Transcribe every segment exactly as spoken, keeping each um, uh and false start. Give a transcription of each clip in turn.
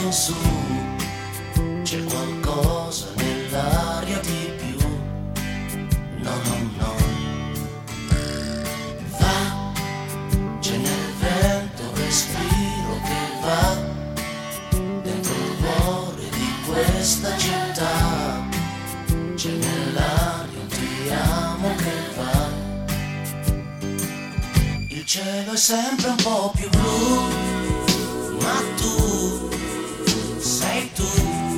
in su, c'è qualcosa nell'aria di più. No, no, no. Va, c'è nel vento un respiro che va dentro il cuore di questa città. C'è nell'aria un ti amo che va. Il cielo è sempre un po' più blu, ma tu sei tu.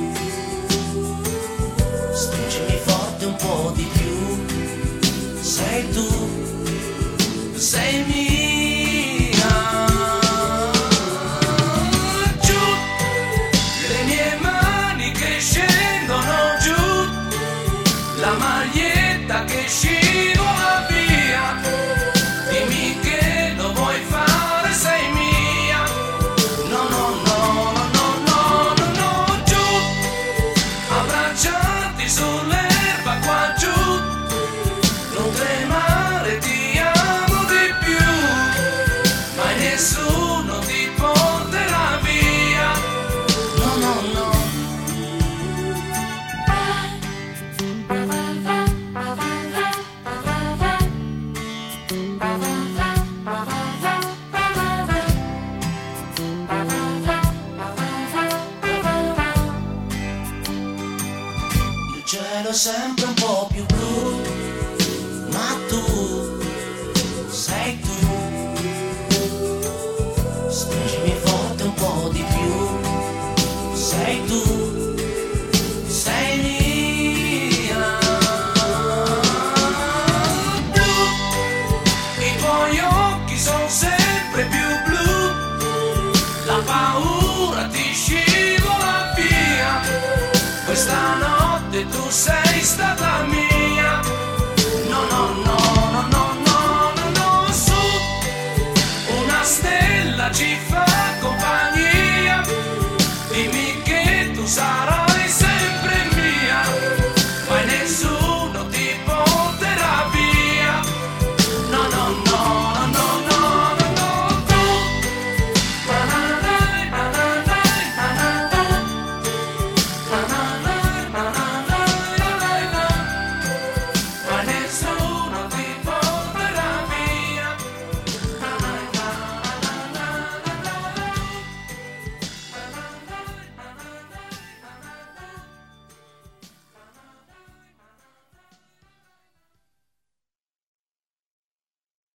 Stringimi forte un po' di più. Sei tu, sei mia. Giù le mie mani che scendono giù, la maglietta che scivola via. Dimmi che lo vuoi fare, sei mia. No, no, no, no, no, no, no. Giù, abbracciati sull'erba qua giù. Non tremare, ti amo di più, mai nessuno ti porterà via. No, no, no. Il cielo è sempre un po' più blu, ma tu sei tu. Stringimi forte un po' di più. Sei tu, sei mia. Blu, i tuoi occhi sono sempre più blu, la paura ti scivola via. Questa notte tu sei stata mia.